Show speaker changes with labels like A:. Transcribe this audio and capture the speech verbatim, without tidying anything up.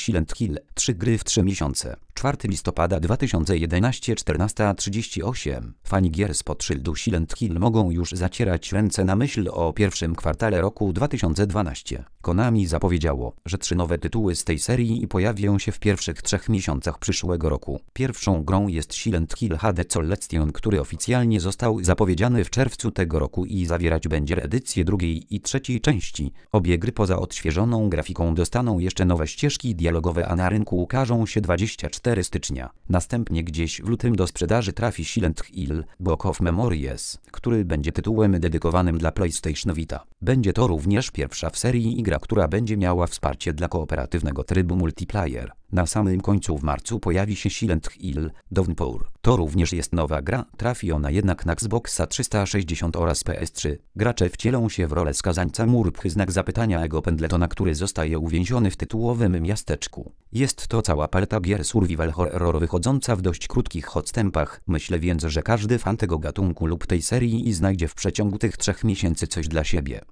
A: Silent Hill. Trzy gry w trzy miesiące. czwartego listopada dwa tysiące jedenastego, czternasta trzydzieści osiem. Fani gier spod szyldu Silent Hill mogą już zacierać ręce na myśl o pierwszym kwartale roku dwa tysiące dwunastego. Konami zapowiedziało, że trzy nowe tytuły z tej serii pojawią się w pierwszych trzech miesiącach przyszłego roku. Pierwszą grą jest Silent Hill H D Collection, który oficjalnie został zapowiedziany w czerwcu tego roku i zawierać będzie edycję drugiej i trzeciej części. Obie gry poza odświeżoną grafiką dostaną jeszcze nowe ścieżki dialogowe, a na rynku ukażą się dwudziestego czwartego stycznia. Następnie gdzieś w lutym do sprzedaży trafi Silent Hill Book of Memories, który będzie tytułem dedykowanym dla PlayStation Vita. Będzie to również pierwsza w serii gra, która będzie miała wsparcie dla kooperatywnego trybu multiplayer. Na samym końcu w marcu pojawi się Silent Hill Downpour. To również jest nowa gra, trafi ona jednak na Xboxa trzysta sześćdziesiąt oraz P S trzy. Gracze wcielą się w rolę skazańca Murphy znak zapytania Ego Pendletona, który zostaje uwięziony w tytułowym miasteczku. Jest to cała paleta gier survival horror wychodząca w dość krótkich odstępach. Myślę więc, że każdy fan tego gatunku lub tej serii znajdzie w przeciągu tych trzech miesięcy coś dla siebie.